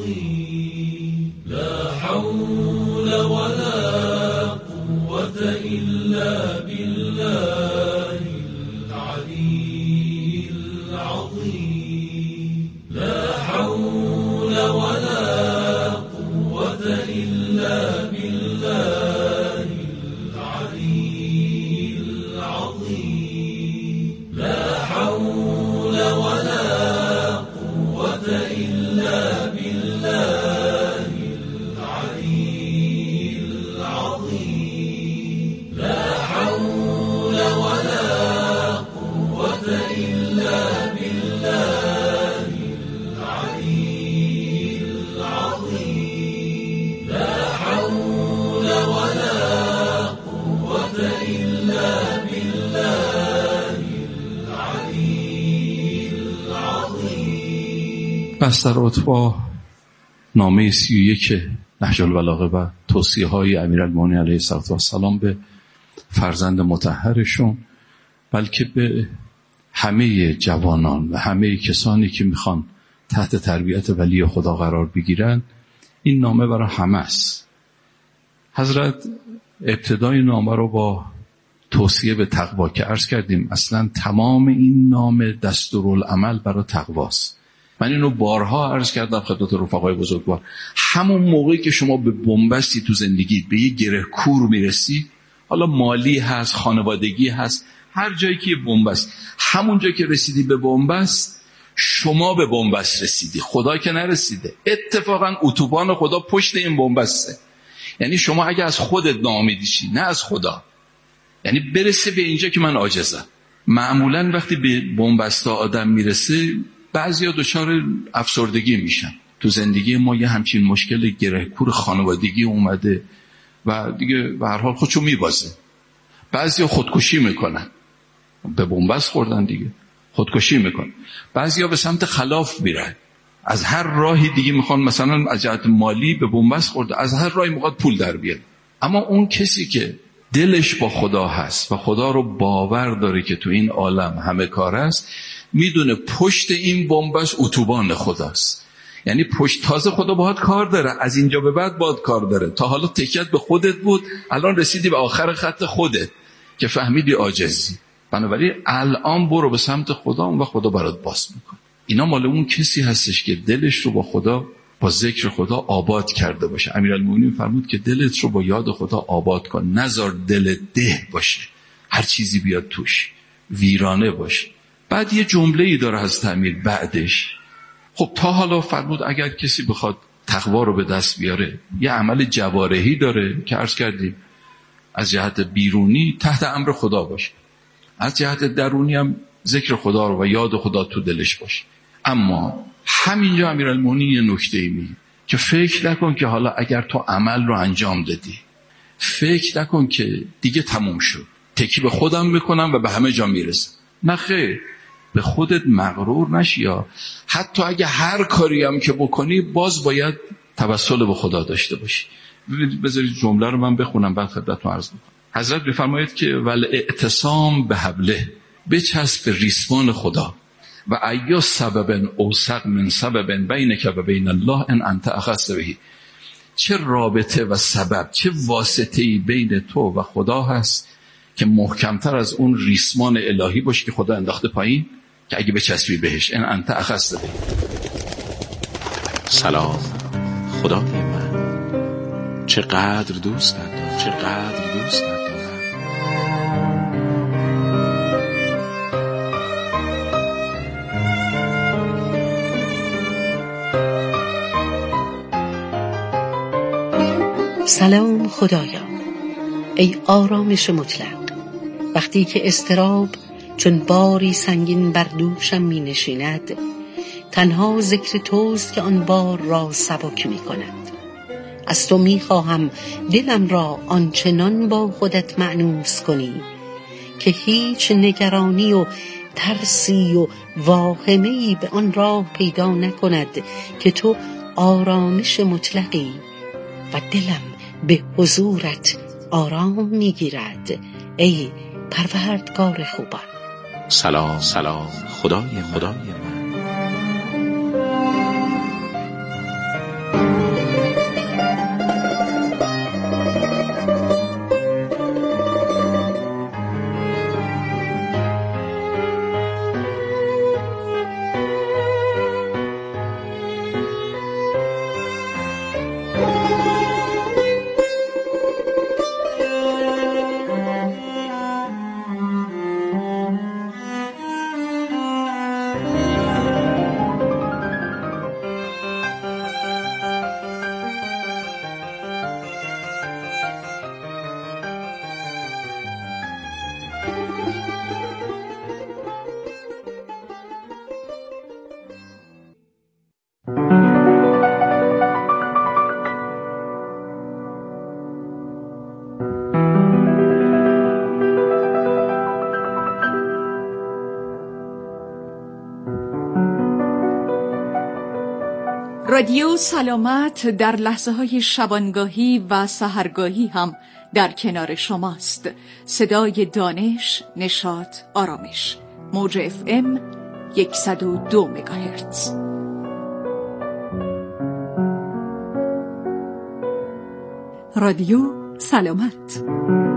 العظيم لا حول ولا قوة إلا بالله العلي العظيم لا حول ولا قوة إلا بالله العلي العظيم لا حول ولا قوة إلا بالله العلي العظيم لا حول ولا قوة إلا بالله العلي العظيم لا حول ولا قوة إلا بالله العلي العظيم. بستر با نامه 31 نهج البلاغه و توصیه های امیرالمومنین علیه السلام به فرزند مطهرشون، بلکه به همه جوانان و همه کسانی که میخوان تحت تربیت ولی خدا قرار بگیرن، این نامه برای همه است. حضرت ابتدای نامه رو با توصیه به تقوا که عرض کردیم اصلا تمام این نامه دستورالعمل برای تقواست. من اینو بارها عرض کردم خدمت رفقای بزرگوار، همون موقعی که شما به بنبستی تو زندگی به یه گره کور میرسی، حالا مالی هست، خانوادگی هست، هر جایی که بنبست، همون جایی که رسیدی به بنبست، شما به بنبست رسیدی، خدا که نرسیده. اتفاقا اتوبان خدا پشت این بنبسته. یعنی شما اگه از خودت ناامیدی شی، نه از خدا، یعنی برسه به اینجا که من عاجزم. معمولا وقتی به بنبست آدم میرسه، بعضیا دچار افسردگی میشن. تو زندگی ما یه همچین مشکل گرهکور خانوادگی اومده و دیگه به هر حال خودشو میبازه. بعضیا خودکشی میکنن، به بنبست خوردن دیگه، خودکشی میکنن. بعضیا به سمت خلاف میرن، از هر راهی دیگه میخوان، مثلا از جهت مالی به بنبست خورده، از هر راهی میخواد پول در بیاره. اما اون کسی که دلش با خدا هست و خدا رو باور داره که تو این عالم همه کار است، میدونه پشت این بنبست اتوبان خداست. یعنی پشت تازه خدا باهات کار داره، از اینجا به بعد باهات کار داره. تا حالا تکیت به خودت بود، الان رسیدی به آخر خط خودت که فهمیدی عاجزی. بنابراین الان برو به سمت خدا و خدا برات باز میکنه. اینا مال اون کسی هستش که دلش رو با خدا، با ذکر خدا آباد کرده باشه. امیرالمومنین فرمود که دلت رو با یاد خدا آباد کن، نذار دل ده باشه، هر چیزی بیاد توش ویرانه باشه. بعد یه جمله‌ای داره از امیر بعدش. خب تا حالا فرمود اگر کسی بخواد تقوا رو به دست بیاره، یه عمل جوارحی داره که عرض کردیم از جهت بیرونی تحت امر خدا باشه، از جهت درونی هم ذکر خدا رو و یاد خدا تو دلش باشه. اما همینجا امیرالمومنین یه نکته‌ای میگه که فکر نکن که حالا اگر تو عمل رو انجام دادی، فکر نکن که دیگه تموم شد، تکی به خودم میکنم و به همه جا میرسم. نه خیر، به خودت مغرور نشی. یا حتی اگه هر کاری هم که بکنی، باز باید توسل به خدا داشته باشی. بذارید جمله رو من بخونم بعد خدمتتون عرض میکنم. حضرت میفرماید که ول اعتصام به حبله، بچسب ریسمان خدا، و ایا سبب اوثق من سبب بینک و بین الله ان انت اخذت بهی. چه رابطه و سبب، چه واسطه‌ای بین تو و خدا هست که محکمتر از اون ریسمان الهی باشه که خدا انداخته پایین، که اگه بچسبی بهش، ان انت اخذت بهی. سلام خدای من، چقدر دوستت دارم، چقدر دوستت دارم. سلام خدایا، ای آرامش مطلق، وقتی که اضطراب چون باری سنگین بر دوشم می نشیند، تنها ذکر توست که آن بار را سبک می کند. از تو می خواهم دلم را آنچنان با خودت مأنوس کنی که هیچ نگرانی و ترسی و واهمه‌ای به آن راه پیدا نکند که تو آرامش مطلقی و دلم به حضورت آرام میگیرد، ای پروردگار خوبان. سلام خدای من. رادیو سلامت در لحظه‌های شبانگاهی و سحرگاهی هم در کنار شماست. صدای دانش، نشاط، آرامش. موج FM 102 مگاهرتز. رادیو سلامت.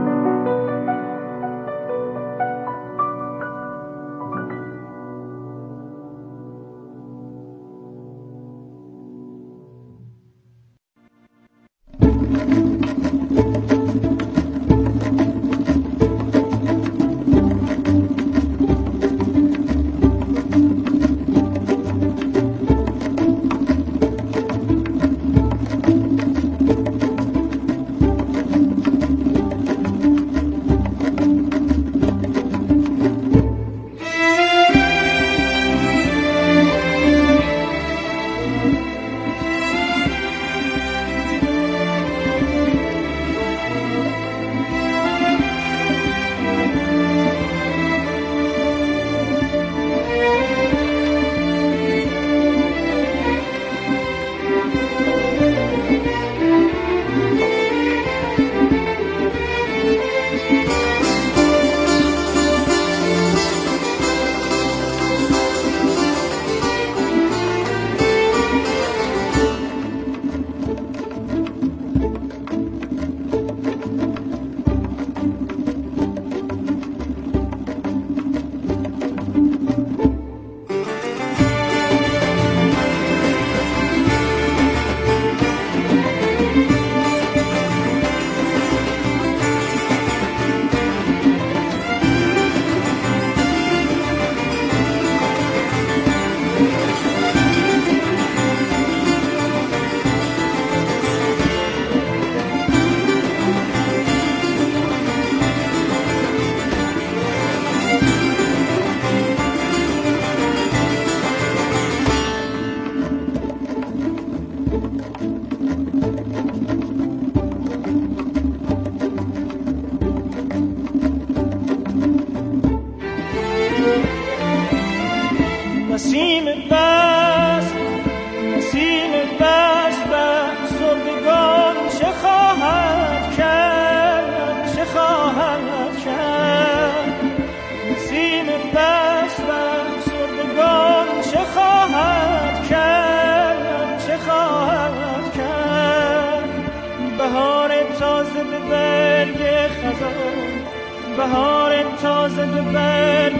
بهار تازه به برگ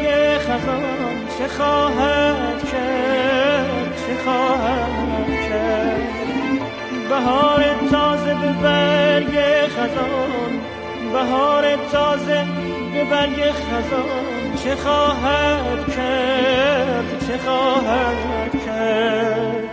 خزان چه خواهد کرد، چه خواهد کرد. بهار تازه به برگ خزان، بهار تازه به برگ خزان چه خواهد کرد، چه خواهد کرد.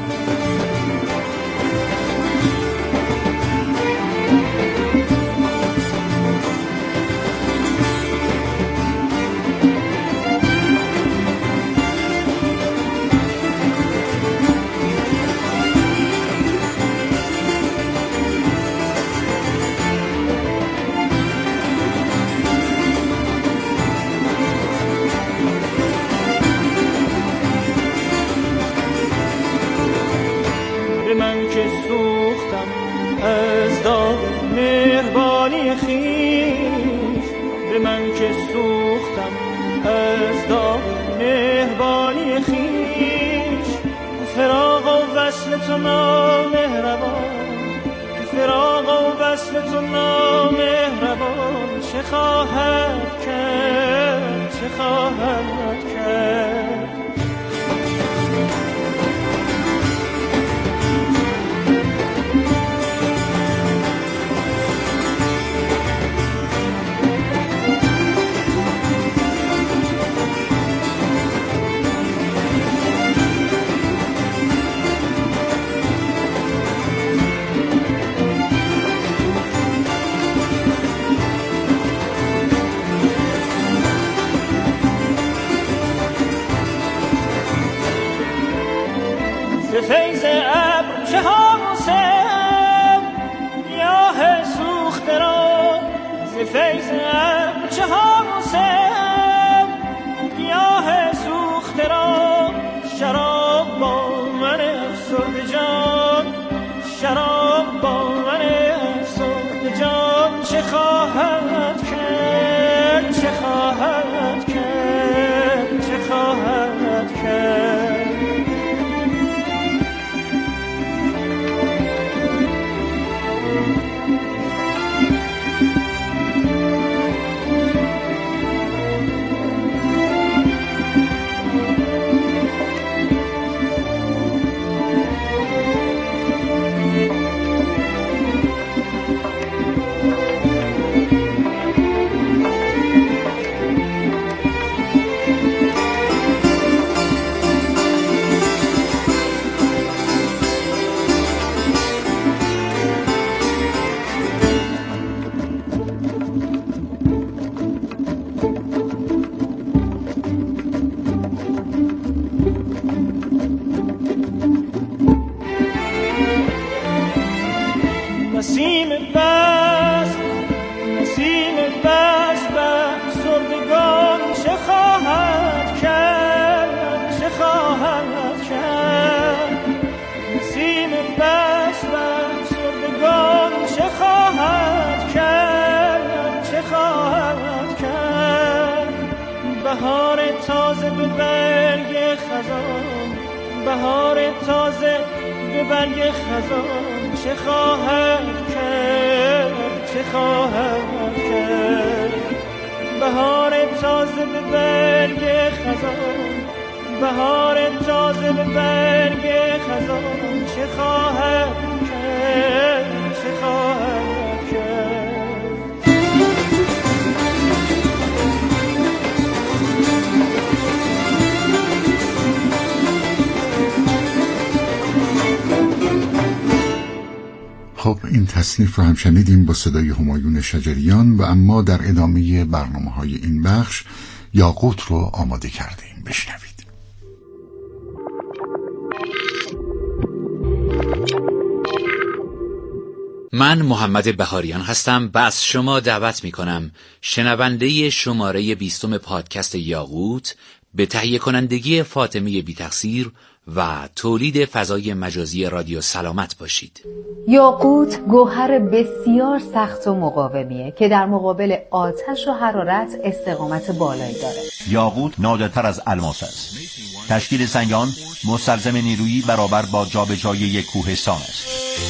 سوختم از داغ مهربانی خویش، به من که سوختم از داغ مهربانی خویش. فراق و وصل تو نامهربان، فراق و وصل تو نامهربان چه خواهد کرد، چه خواهد کرد. فیض ابر چه ها موسم گیاه سوخته را ز فیض ابر چه ها موسم گیاه سوخته را شراب با من افسرده جان شراب با من افسرده جان چه خواهد کرد چه خواهد کرد چه خواهد کرد نسیم بس بر سردگان چه خواهد کرد چه خواهد کرد نسیم بس بر سردگان چه خواهد کرد چه خواهد کرد بهار تازه به برگ خزان بهار تازه به برگ خزان چه خواهد کرد چه خواهد کرد بهار تازه به برگ خزان بهار تازه به برگ خزان چه خواهد کرد چه خواهد کرد خب این تصنیف رو هم شنیدیم با صدای همایون شجریان و اما در ادامه برنامه‌های این بخش یاقوت رو آماده کردیم. بشنوید. من محمد بهاریان هستم و از شما دعوت می کنم شنونده شماره 20 پادکست یاقوت به تهیه کنندگی فاطمه بی تقصیر و تولید فضای مجازی رادیو سلامت باشید. یاقوت گوهر بسیار سخت و مقاومیه که در مقابل آتش و حرارت استقامت بالایی داره. یاقوت نادرتر از الماس است. تشکیل سنگان مستلزم نیرویی برابر با جابجایی یک کوهستان است.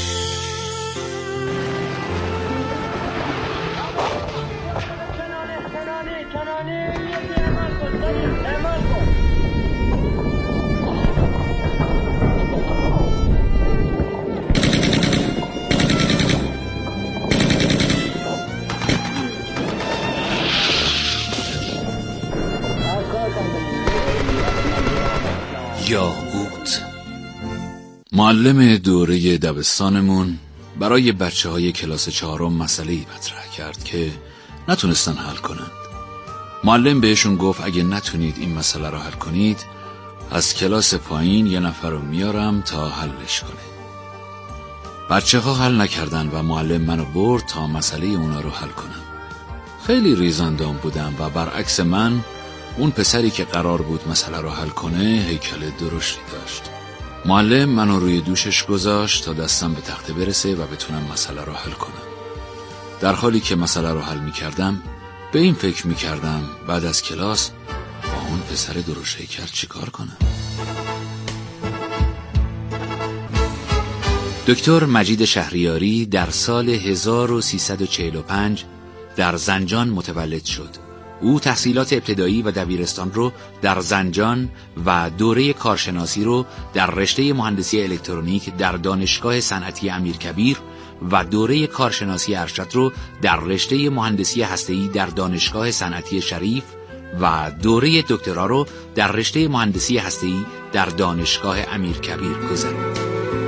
یاقوت. معلم دوره دبستانمون برای بچه‌های کلاس 4 مسئله‌ای مطرح کرد که نتونستن حل کنند. معلم بهشون گفت اگه نتونید این مسئله رو حل کنید از کلاس پایین یه نفر رو میارم تا حلش کنه. بچه‌ها حل نکردن و معلم منو برد تا مسئله اونا رو حل کنم. خیلی ریزاندام بودم و برعکس من اون پسری که قرار بود مسئله رو حل کنه هیکل درشتی داشت. معلم منو روی دوشش گذاشت تا دستم به تخته برسه و بتونم مسئله رو حل کنم. در حالی که مسئله رو حل می‌کردم به این فکر می‌کردم بعد از کلاس با اون پسر درشت هیکل چیکار کنم. دکتر مجید شهریاری در سال 1345 در زنجان متولد شد. او تحصیلات ابتدایی و دبیرستان رو در زنجان و دوره کارشناسی رو در رشته مهندسی الکترونیک در دانشگاه صنعتی امیرکبیر و دوره کارشناسی ارشد رو در رشته مهندسی هسته‌ای در دانشگاه صنعتی شریف و دوره دکترا رو در رشته مهندسی هسته‌ای در دانشگاه امیرکبیر گذراند.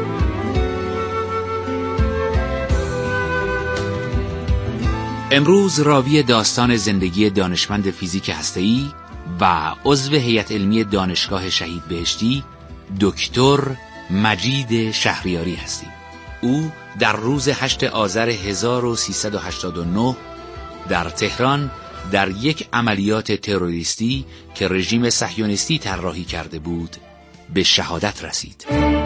امروز راوی داستان زندگی دانشمند فیزیک هسته‌ای و عضو هیئت علمی دانشگاه شهید بهشتی دکتر مجید شهریاری هستیم. او در روز 8 آذر 1389 در تهران در یک عملیات تروریستی که رژیم صهیونیستی طراحی کرده بود به شهادت رسید.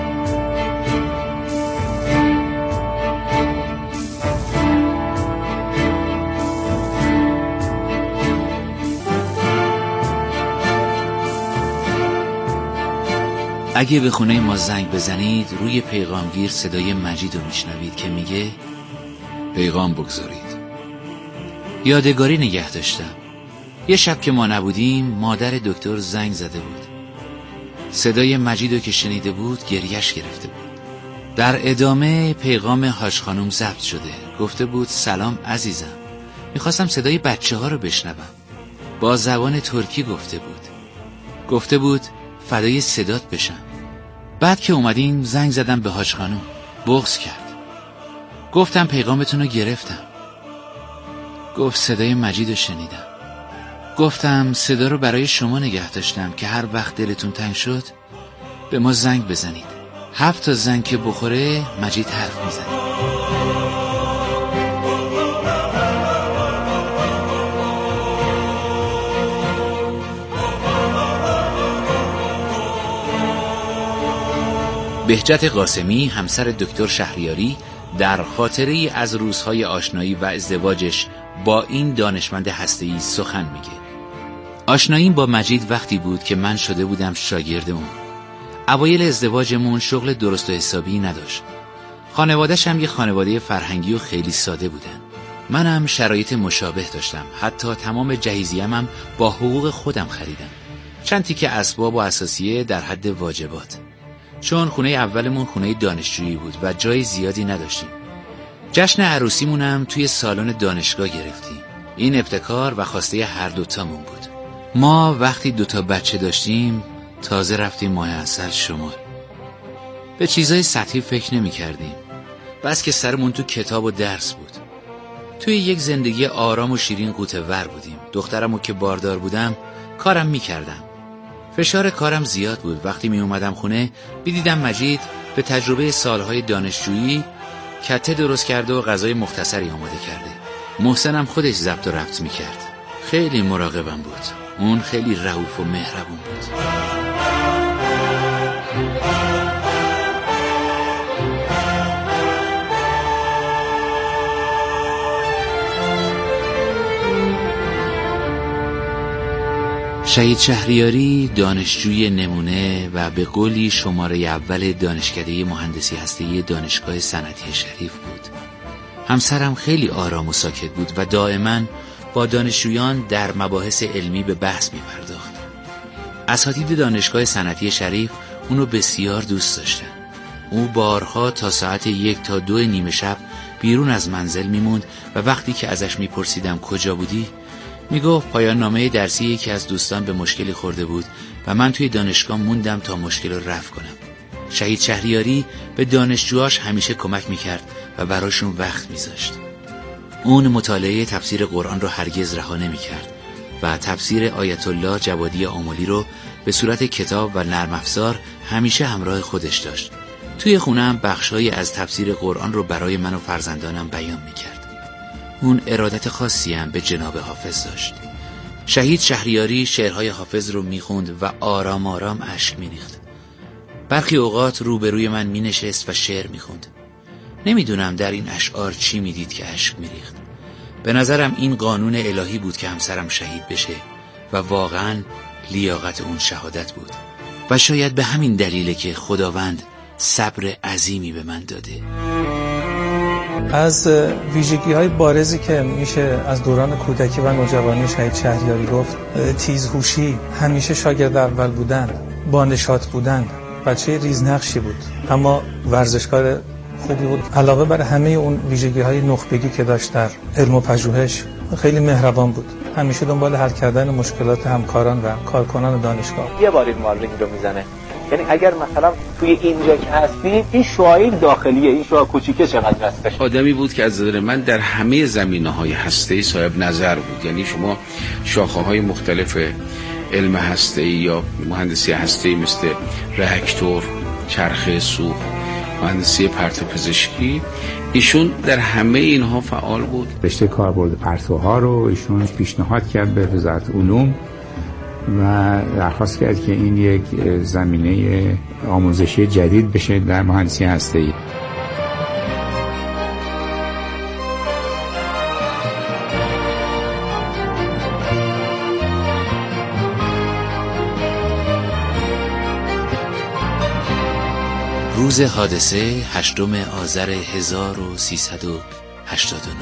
اگه به خونه ما زنگ بزنید روی پیغامگیر صدای مجید رو میشنوید که میگه پیغام بگذارید. یادگاری نگه داشتم. یه شب که ما نبودیم مادر دکتر زنگ زده بود. صدای مجید رو که شنیده بود گریش گرفته بود. در ادامه پیغام حاج خانم ضبط شده. گفته بود سلام عزیزم، میخواستم صدای بچه ها رو بشنوم. با زبان ترکی گفته بود فدای صدات بشم. بعد که اومدیم زنگ زدم به حاج خانم، بغض کرد. گفتم پیغامتون رو گرفتم. گفت صدای مجید رو شنیدم. گفتم صدا رو برای شما نگه داشتم که هر وقت دلتون تنگ شد به ما زنگ بزنید. 7 تا زنگ که بخوره مجید حرف میزنه. بهجت قاسمی همسر دکتر شهریاری در خاطره‌ای از روزهای آشنایی و ازدواجش با این دانشمند هسته‌ای سخن میگه. آشناییم با مجید وقتی بود که من شده بودم شاگرد اون. اوایل ازدواجمون شغل درست و حسابی نداشت. خانواده‌ش هم یه خانواده فرهنگی و خیلی ساده بودن. منم شرایط مشابه داشتم. حتی تمام جهیزیه‌ام با حقوق خودم خریدم. چند تیکه اسباب و اساسیه در حد واجبات. چون خونه اولمون خونه دانشجویی بود و جای زیادی نداشتیم. جشن عروسیمونم توی سالن دانشگاه گرفتیم. این ابتکار و خواسته هر دوتامون بود. ما وقتی 2 بچه داشتیم تازه رفتیم ماه عسل شمال. به چیزای سطحی فکر نمی کردیم. بس که سرمون تو کتاب و درس بود. توی یک زندگی آرام و شیرین قوطه‌ور بودیم. دخترمو که باردار بودم کارم می کردم. فشار کارم زیاد بود. وقتی می اومدم خونه دیدم مجید به تجربه سالهای دانشجویی کته درست کرده و غذای مختصری آماده کرده. محسنم خودش ضبط و ربط می کرد. خیلی مراقبم بود. اون خیلی رئوف و مهربون بود. شهید شهریاری دانشجوی نمونه و به قولی شماره اول دانشکده مهندسی هسته‌ای دانشگاه صنعتی شریف بود. همسرم خیلی آرام و ساکت بود و دائما با دانشجویان در مباحث علمی به بحث می پرداخت. اساتید دانشگاه صنعتی شریف اونو بسیار دوست داشتن. او بارها تا ساعت 1 تا 2 نیمه شب بیرون از منزل میموند و وقتی که ازش میپرسیدم کجا بودی میگفت پایان نامه درسی یکی از دوستان به مشکلی خورده بود و من توی دانشگاه موندم تا مشکل رو رفع کنم. شهید شهریاری به دانشجوهاش همیشه کمک میکرد و براشون وقت میذاشت. اون مطالعه تفسیر قرآن رو هرگز رها نمیکرد و تفسیر آیت الله جوادی آملی رو به صورت کتاب و نرم افزار همیشه همراه خودش داشت. توی خونه‌ام بخشایی از تفسیر قرآن رو برای من و فرزندانم بیان میکرد. اون ارادت خاصی هم به جناب حافظ داشت. شهید شهریاری شعرهای حافظ رو میخوند و آرام آرام اشک میریخت. برخی اوقات روبروی من مینشست و شعر میخوند. نمیدونم در این اشعار چی میدید که اشک میریخت. به نظرم این قانون الهی بود که همسرم شهید بشه و واقعا لیاقت اون شهادت بود و شاید به همین دلیله که خداوند صبر عظیمی به من داده. از ویژگی‌های بارزی که میشه از دوران کودکی و نوجوانی شهید شهریاری گفت تیزهوشی، همیشه شاگرد اول بودن، با نشاط بودن. بچه ریزنقشی بود اما ورزشکار خوبی بود. علاوه بر همه اون ویژگی‌های نخبگی که داشت در علم و پژوهش خیلی مهربان بود. همیشه دنبال حل کردن مشکلات همکاران و کارکنان دانشگاه. یه بار این مارلینگ رو میزنه. یعنی اگر مثلا توی اینجا که هستی این شعاع داخلیه، این شعاع کوچیکه چقدر هستش. آدمی بود که از نظر من در همه زمینه‌های هسته‌ای صاحب نظر بود. یعنی شما شاخه‌های مختلف علم هسته‌ای یا مهندسی هسته‌ای مثل راکتور، چرخه سوخت، مهندسی پرتوپزشکی. ایشون در همه اینها فعال بود. رشته کاربرد پرتوها رو ایشون پیشنهاد کرد به وزارت علوم و درخواست کرد که این یک زمینه آموزشی جدید بشه در مهندسی هسته‌ای. روز حادثه 8 آذر 1389.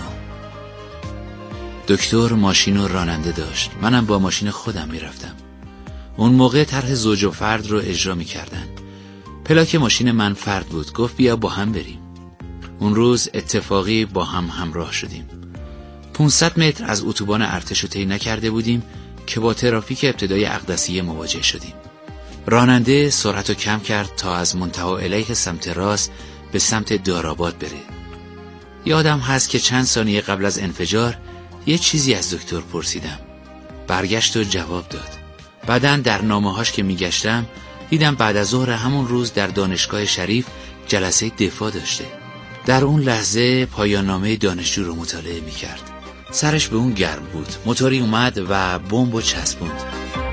دکتر ماشین و راننده داشت، منم با ماشین خودم میرفتم. اون موقع طرح زوج و فرد رو اجرا میکردن. پلاک ماشین من فرد بود، گفت بیا با هم بریم. اون روز اتفاقی با هم همراه شدیم. 500 متر از اتوبان ارتش رو طی نکرده بودیم که با ترافیک ابتدای اقدسیه مواجه شدیم. راننده سرعت رو کم کرد تا از منتهی الیه سمت راست به سمت دارآباد بره. یادم هست که چند ثانیه قبل از انفجار یه چیزی از دکتر پرسیدم. برگشت و جواب داد. بعداً در نامه‌هاش که میگشتم دیدم بعد از ظهر همون روز در دانشگاه شریف جلسه دفاع داشته. در اون لحظه پایان نامه دانشجو رو مطالعه میکرد. سرش به اون گرم بود. موتوری اومد و بمب رو چسبوند.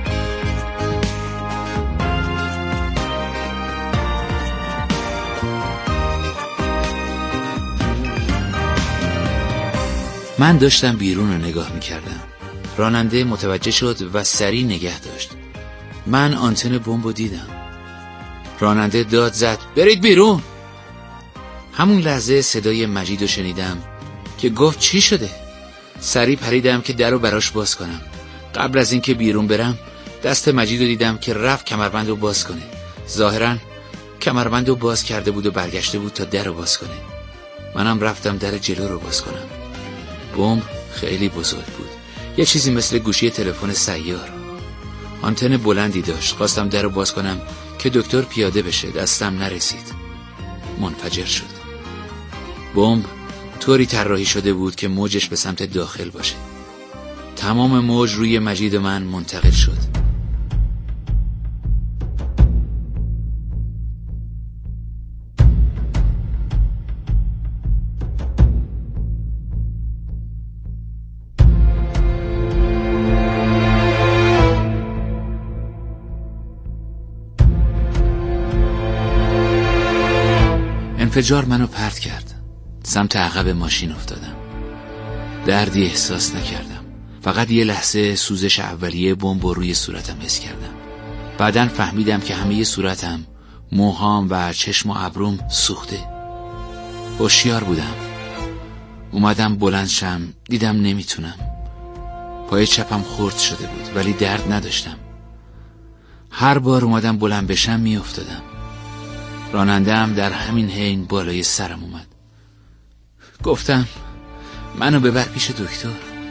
من داشتم بیرون رو نگاه میکردم. راننده متوجه شد و سریع نگه داشت. من آنتن بمب رو دیدم. راننده داد زد برید بیرون. همون لحظه صدای مجید رو شنیدم که گفت چی شده؟ سریع پریدم که در رو براش باز کنم. قبل از اینکه بیرون برم دست مجید رو دیدم که رفت کمربند رو باز کنه. ظاهراً کمربند رو باز کرده بود و برگشته بود تا در رو باز کنه. منم رفتم در جلو رو باز کنم. بمب خیلی بزرگ بود، یه چیزی مثل گوشی تلفن سیار. آنتن بلندی داشت. خواستم در رو باز کنم که دکتر پیاده بشه، دستم نرسید. منفجر شد. بمب طوری طراحی شده بود که موجش به سمت داخل باشه. تمام موج روی مجید من منتقل شد. انفجار منو پرت کرد. سمت عقب ماشین افتادم. دردی احساس نکردم. فقط یه لحظه سوزش اولیه بمب روی صورتم حس کردم. بعدن فهمیدم که همه صورتم، موهام و چشم و ابروم سوخته. هوشیار بودم. اومدم بلند شم، دیدم نمیتونم. پای چپم خرد شده بود ولی درد نداشتم. هر بار اومدم بلند بشم میافتادم. راننده‌ام در همین حین بالای سرم اومد. گفتم منو ببر پیش دکتر.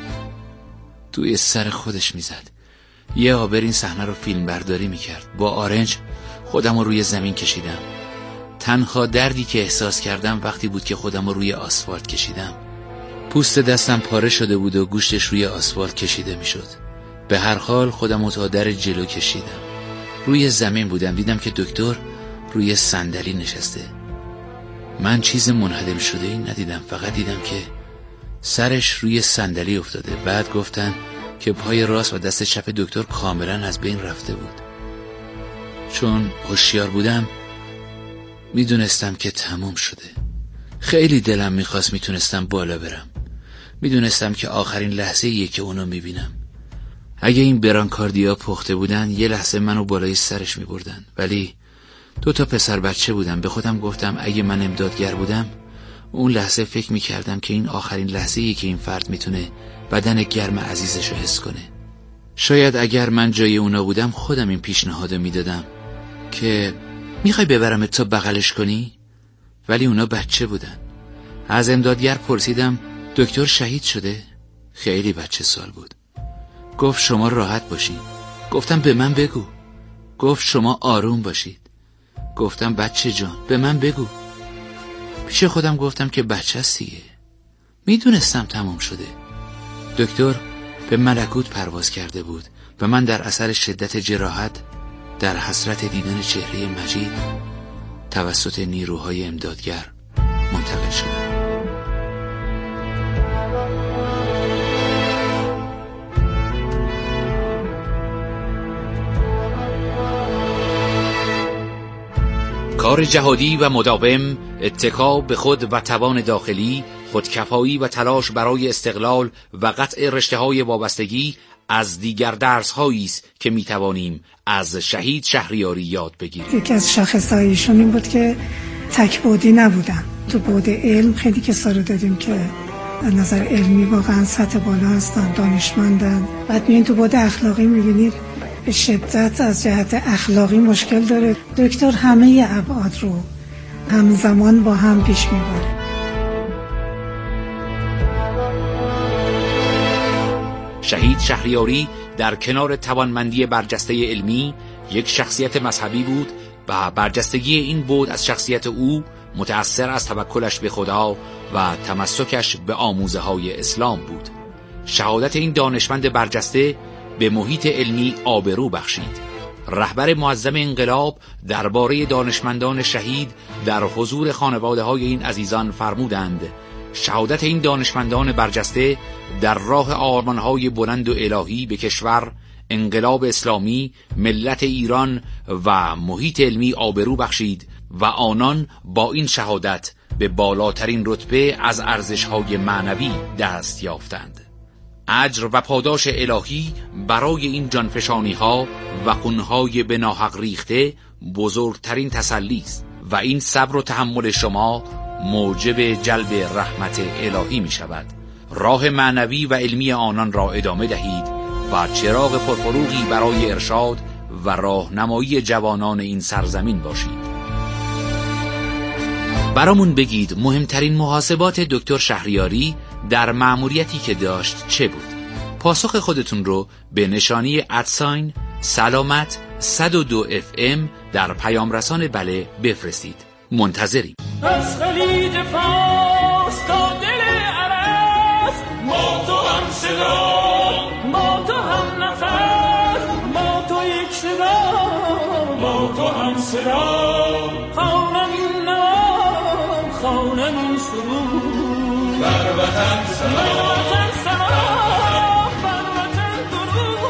توی سر خودش میزد. یه آبر این صحنه رو فیلم برداری میکرد. با آرنج خودم رو روی زمین کشیدم. تنها دردی که احساس کردم وقتی بود که خودم رو روی آسفالت کشیدم. پوست دستم پاره شده بود و گوشتش روی آسفالت کشیده میشد. به هر حال خودم رو تا در جلو کشیدم. روی زمین بودم. دیدم که دکتر روی صندلی نشسته. من چیز منهدم شده ای ندیدم. فقط دیدم که سرش روی صندلی افتاده. بعد گفتن که پای راست و دست چپ دکتر کاملا از بین رفته بود. چون هوشیار بودم میدونستم که تموم شده. خیلی دلم میخواست میتونستم بالا برم. میدونستم که آخرین لحظه ایه که اونو میبینم. اگه این برانکاردیا پخته بودن یه لحظه منو بالای سرش میبردن. ولی 2 پسر بچه بودم. به خودم گفتم اگه من امدادگر بودم اون لحظه فکر میکردم که این آخرین لحظه‌ایه که این فرد میتونه بدن گرم عزیزشو حس کنه. شاید اگر من جای اونا بودم خودم این پیشنهادو میدادم که میخوای ببرمت تا بغلش کنی؟ ولی اونا بچه بودن. از امدادگر پرسیدم دکتر شهید شده؟ خیلی بچه سال بود. گفت شما راحت باشید. گفتم به من بگو. گفت شما آروم باشید. گفتم بچه جان به من بگو. پیش خودم گفتم که بچه است دیگه. میدونستم تموم شده. دکتر به ملکوت پرواز کرده بود و من در اثر شدت جراحت در حسرت دیدن چهره مجید توسط نیروهای امدادگر منتقل شدند. کار جهادی و مداوم، اتکا به خود و توان داخلی، خودکفایی و تلاش برای استقلال و قطع رشته‌های وابستگی از دیگر درس‌هایی است که می‌توانیم از شهید شهریاری یاد بگیریم. یکی از شاخص‌هایشون این بود که تک‌بعدی نبودن. تو بعد علم خیلی کسا رو دادیم که از نظر علمی واقعا سطح بالا هستن، دانشمندن. بعد می‌بینید تو بعد اخلاقی می‌بینید به شدت از جهت اخلاقی مشکل داره. دکتر همه ابعاد رو همزمان با هم پیش میبره. شهید شهریاری در کنار توانمندی برجسته علمی یک شخصیت مذهبی بود و برجستگی این بود از شخصیت او متأثر از توکلش به خدا و تمسکش به آموزه‌های اسلام بود. شهادت این دانشمند برجسته به محیط علمی آبرو بخشید. رهبر معظم انقلاب درباره دانشمندان شهید در حضور خانواده‌های این عزیزان فرمودند: شهادت این دانشمندان برجسته در راه آرمان‌های بلند و الهی به کشور، انقلاب اسلامی، ملت ایران و محیط علمی آبرو بخشید و آنان با این شهادت به بالاترین رتبه از ارزش‌های معنوی دست یافتند. اجر و پاداش الهی برای این جانفشانی‌ها و خون‌های به ناحق ریخته بزرگترین تسلی است و این صبر و تحمل شما موجب جلب رحمت الهی می شود. راه معنوی و علمی آنان را ادامه دهید و چراغ پرفروغی برای ارشاد و راهنمایی جوانان این سرزمین باشید. برامون بگید مهمترین محاسبات دکتر شهریاری در مأموریتی که داشت چه بود؟ پاسخ خودتون رو به نشانی @سلامت 102 FM در پیام رسان بله بفرستید. منتظریم. از خلیج فارس تا دل عرب، ما تو هم صدا، ما تو هم نفر، ما تو یک صدا، ما تو هم صدا. خوانم این نام، خوانم این سرود، بر وطن سلام، بر وطن درود.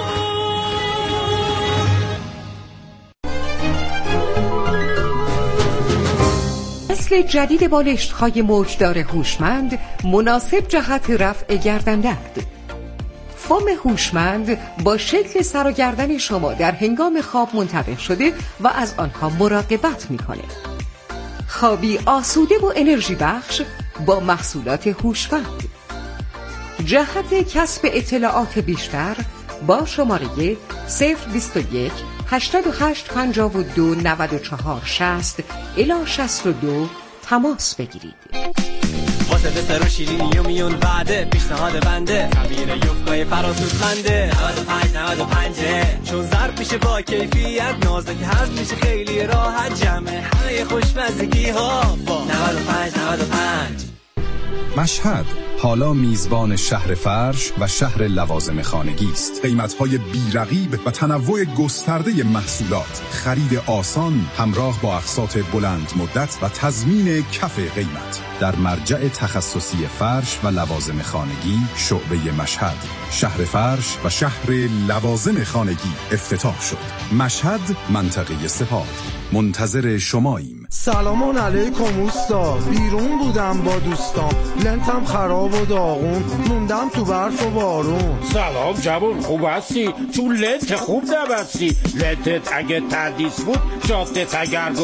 نسل جدید بالشت‌های موجدار هوشمند مناسب جهت رفع گردن‌درد. فوم هوشمند با شکل سر و گردن شما در هنگام خواب منتبه شده و از آنها مراقبت می‌کنه. خوابی آسوده و انرژی بخش با محصولات هوشمند. جهت کسب اطلاعات بیشتر با شماره 021 88 52 94 60 الی 62 تماس بگیرید. واسه بسر و شیرینی و میون وعده، پیشنهاد بنده خبیر یفقای فراسودمنده 95 چون ضرب میشه با کیفیت، نازک هضم میشه خیلی راحت، جمع همه خوشمزگی ها با 95. مشهد حالا میزبان شهر فرش و شهر لوازم خانگی است. قیمت‌های بی‌رقیب و تنوع گسترده محصولات، خرید آسان همراه با اقساط بلند مدت و تضمین کف قیمت. در مرجع تخصصی فرش و لوازم خانگی شعبه مشهد، شهر فرش و شهر لوازم خانگی افتتاح شد. مشهد، منطقه سپاه. منتظر شماییم. سلام علیکم اوستا، بیرون بودم با دوستام، لنتم خراب و داغون، موندم تو برف و بارون. سلام جوون، خوب هستی؟ تو لنت خوب نبستی، لنتت اگه تردیس بود جاتت اگر